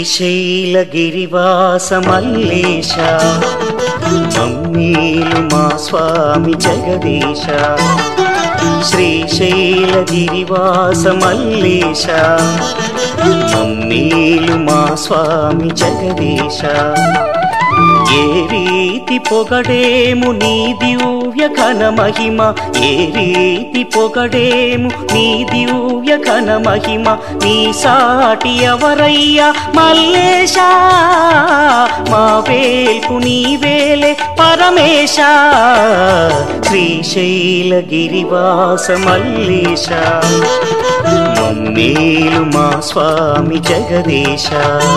శ్రీశైలగిరివాస మల్లేశ మమ్మీలు మా స్వామి జగదీశ శ్రీశైలగిరివాస మల్లేశ మమ్మీలు మా స్వామి జగదీశ ఏ రీతి పొగడేము నీ దివ్య ఘన మహిమ ఏ రీతి పొగడేము నీ దివ్య ఘన మహిమ నీ సాటి ఎవరయ్యా మల్లేశ మా వేల్పు నీవేలే పరమేశ శ్రీశైలగిరివాస మల్లేశ మమ్మీలు మా స్వామి జగదీశ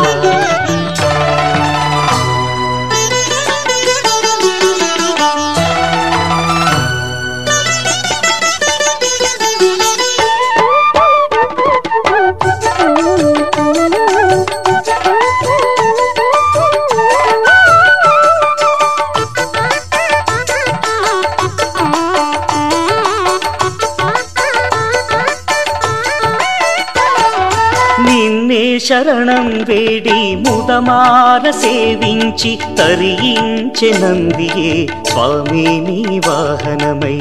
నిన్నే శరణం వేడి ముదమార సేవించి తరించె నందియే స్వామి నీ వాహనమై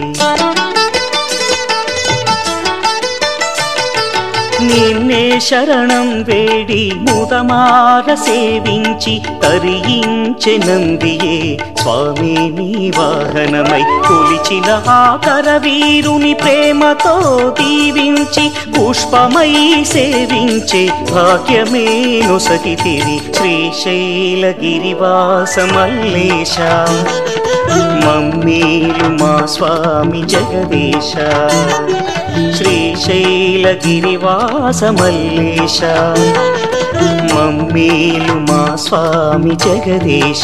నిన్నే శరణం వేడి ముదమార సేవించి తరించె నందియే స్వామి నీ వాహనమై కొలిచిన ఆకర వీరుని ప్రేమతో దీవించి పుష్పమై సేవించే భాగ్యమే నొసగితివి శ్రీశైలగిరివాస మల్లేశ మమ్మీలు మా స్వామి జగదీశ శ్రీశైలగిరివాస మల్లేశ మమ్మీలు మా స్వామి జగదీశ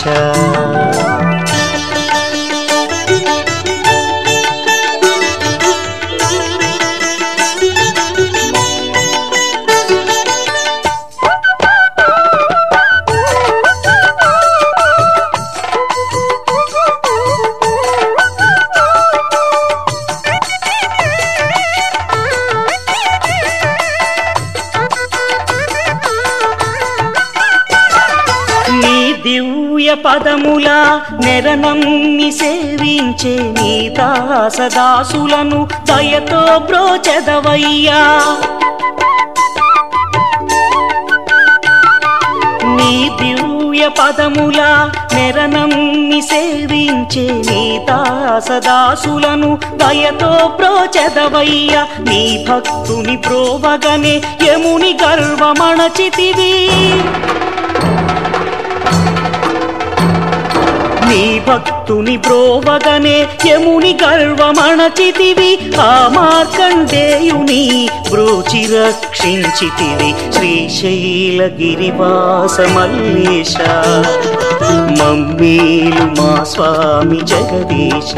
దివ్య పదముల నెరనమ్మి సేవించే నీ దాసదాసులను దయతో బ్రోచెదవయ్యా నీ దివ్య పదముల నెరనమ్మి సేవించే నీ దాసదాసులను దయతో బ్రోచెదవయ్యా నీ భక్తుని ప్రోవగనే యముని గర్వమణచితివి నీ భక్తుని బ్రోవగనే యముని గర్వమణచితివి ఆ మార్కండేయుని బ్రోచి రక్షించితివి శ్రీశైలగిరివాస మల్లేశ మమ్మీలు మా స్వామి జగదీశ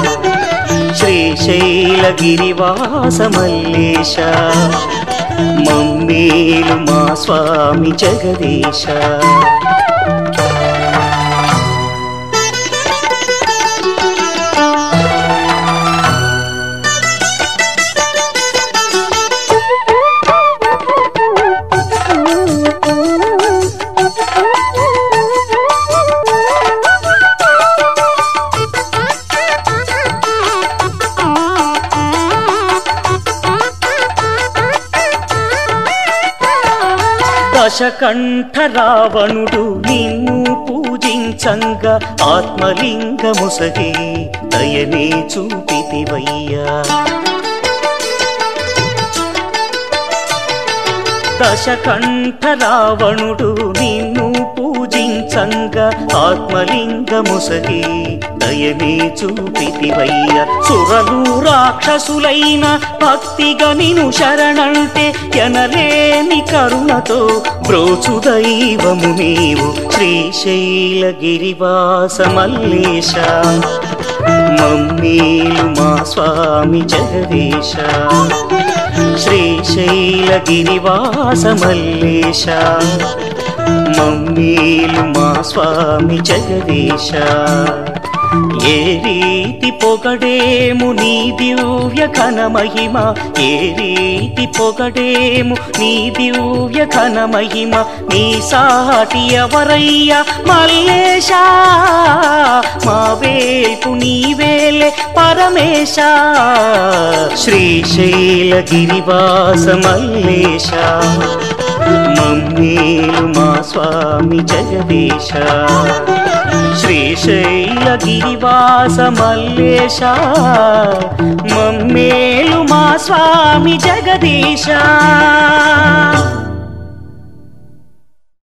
శ్రీశైలగిరివాస మల్లేశ మమ్మీలు మా స్వామి జగదీశ దశకంఠ రావణుడు నిన్ను పూజించంగా ఆత్మలింగముసగే దయనే చూపితివయ్యా దశకంఠ రావణుడు నిన్ను పూజించంగా ఆత్మలింగముసగే దయనే చూపితివయ్యా సురలు రాక్షసులైన భక్తిగా నిను శరణంటే ఎనలేని కరుణతో బ్రోచు దైవము నీవు శ్రీశైలగిరివాస మల్లేశ మమ్మీలు మా స్వామి జగదీశ శ్రీశైలగిరివాస మల్లేశ మమ్మీలు మా స్వామి జగదీశ ఏ రీతి పొగడేము నీ దివ్య ఘన మహిమ, ఏ రీతి పొగడేము నీ దివ్య ఘన మహిమ. నీ సాటి ఎవరయ్యా మల్లేశా, మా వేల్పు నీవేలే పరమేశా. శ్రీశైల గిరివాస మల్లేశ, మమ్మేలు మా స్వామి జగదీశ. శ్రీశైల గిరివాస మల్లేశ, మమ్మేలు మా స్వామి జగదీశ.